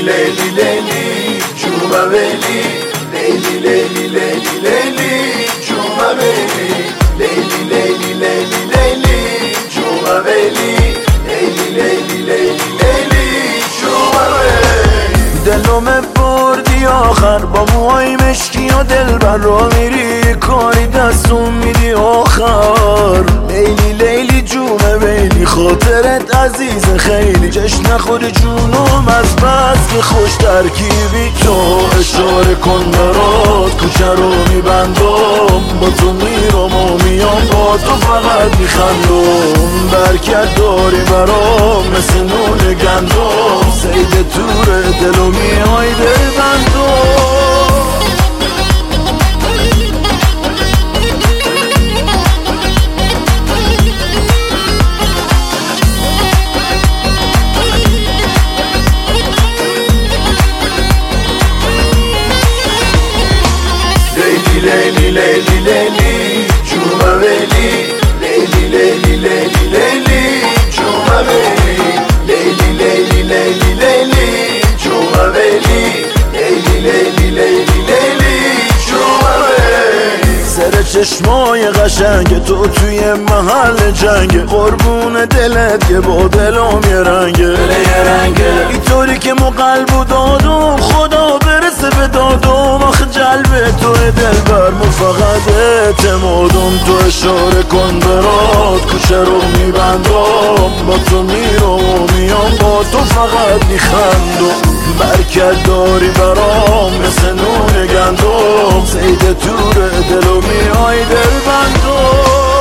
لیلی لیلی جوما ویلی لیلی لیلی لیلی لیلی جوما ویلی لیلی لیلی لیلی لیلی جوما ویلی لیلی لیلی لیلی لیلی جوما ویلی دلم بردی آخر با موهای مشکی و دلبر را میری کاری دستون میدی آخر لیلی لیلی جومه ویلی خاطرت عزیز خیلی جشن نخوری جونم از بس که خوش ترکیبی تو اشاره کن برات کوچه رو میبندم با تو میرم و میام با تو فقط میخندم برکت داری برام مثل نون گندم سید تور دل و میای دل بندم لیلی لیلی لیلی جوما ویلی لیلی لیلی لیلی لیلی جوما ویلی لیلی لیلی لیلی لیلی جوما ویلی لیلی لیلی لیلی لیلی جوما ویلی سر چشمای قشنگ تو توی محل جنگ قربون دلت که با دلم یه رنگه اینطوری که مو قلبو دادم خدا برسه به دادم آخه جلب تو دلبر مو فقط اعتمادم تو اشاره کن برات کوچه رو میبندم با تو میرم و میام با تو فقط میخندم برکت داری برام مثل نون گندم سید تور دل و میای دل بندم